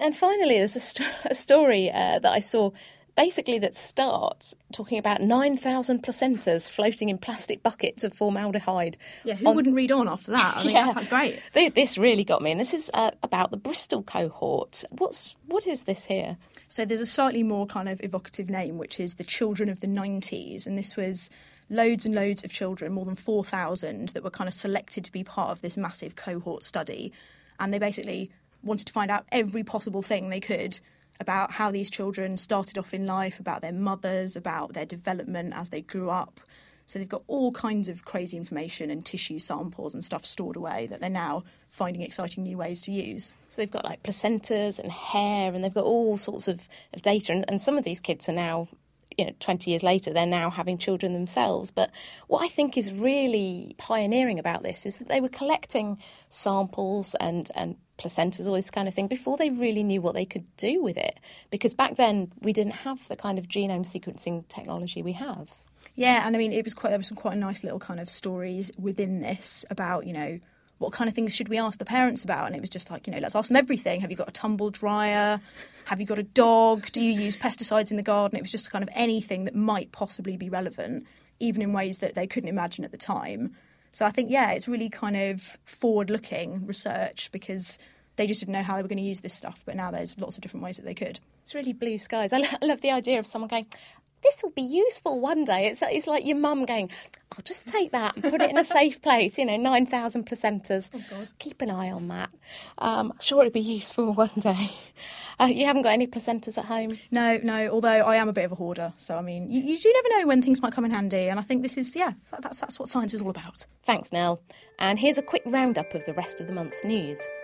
And finally, there's a story that I saw basically that starts talking about 9,000 placentas floating in plastic buckets of formaldehyde. Yeah, who wouldn't read on after that? I mean, that sounds great. This really got me. And this is about the Bristol cohort. What is this here? So there's a slightly more kind of evocative name, which is the Children of the 90s. And this was loads and loads of children, more than 4,000, that were kind of selected to be part of this massive cohort study. And they basically wanted to find out every possible thing they could about how these children started off in life, about their mothers, about their development as they grew up. So they've got all kinds of crazy information and tissue samples and stuff stored away that they're now finding exciting new ways to use. So they've got like placentas and hair, and they've got all sorts of data. And some of these kids are now, 20 years later, they're now having children themselves. But what I think is really pioneering about this is that they were collecting samples and placentas, all this kind of thing, before they really knew what they could do with it. Because back then, we didn't have the kind of genome sequencing technology we have. Yeah, and I mean, there was some quite nice little kind of stories within this about, what kind of things should we ask the parents about? And it was just like, let's ask them everything. Have you got a tumble dryer? Have you got a dog? Do you use pesticides in the garden? It was just kind of anything that might possibly be relevant, even in ways that they couldn't imagine at the time. So I think, it's really kind of forward-looking research because they just didn't know how they were going to use this stuff. But now there's lots of different ways that they could. It's really blue skies. I love the idea of someone going, this will be useful one day. It's like your mum going, I'll just take that and put it in a safe place, 9,000 placentas. Oh, God. Keep an eye on that. I'm sure it'll be useful one day. You haven't got any placentas at home? No, although I am a bit of a hoarder. So, I mean, you do never know when things might come in handy. And I think this is, that's what science is all about. Thanks, Nell. And here's a quick roundup of the rest of the month's news.